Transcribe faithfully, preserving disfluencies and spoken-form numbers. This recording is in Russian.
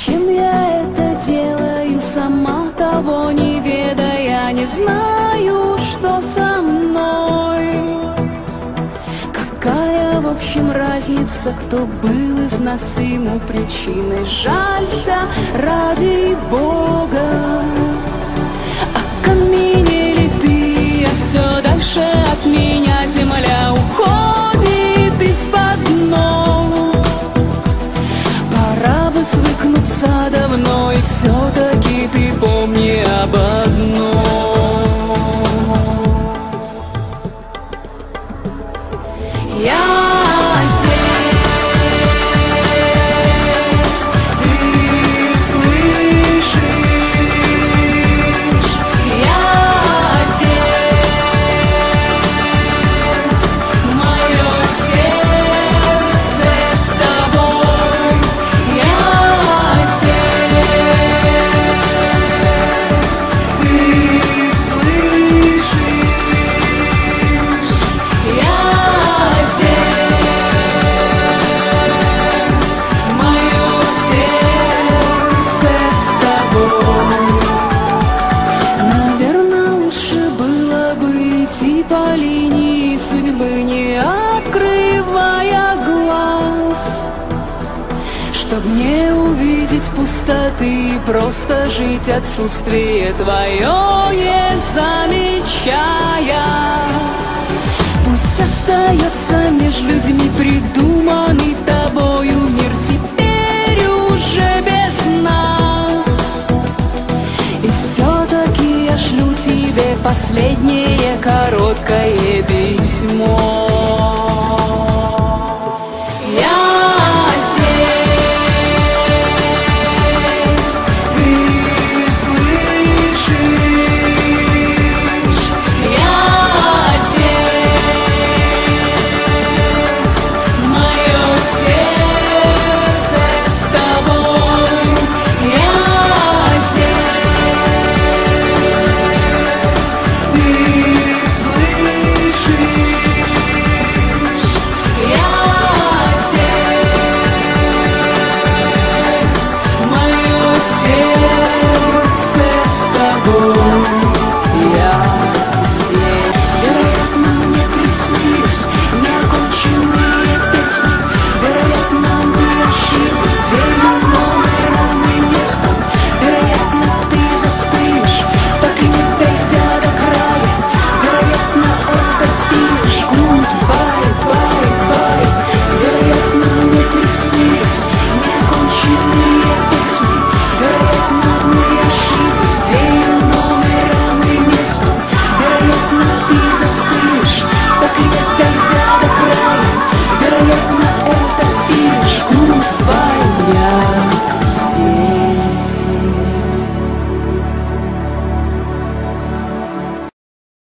Зачем я это делаю, сама того не ведая? Не знаю, что со мной. Какая, в общем, разница, кто был из нас ему причиной? Жалься, ради Бога. Окаменели ты, а все дальше от меня земля уходит из-под ног. Пора бы свыкнуться давно, и все-таки ты помни об одном. Я по линии судьбы, не открывая глаз, чтоб не увидеть пустоты и просто жить отсутствие твое, не замечая. Пусть остается между людьми придуманный тобою мир теперь уже без нас. И все-таки я шлю тебе последнее короткое письмо.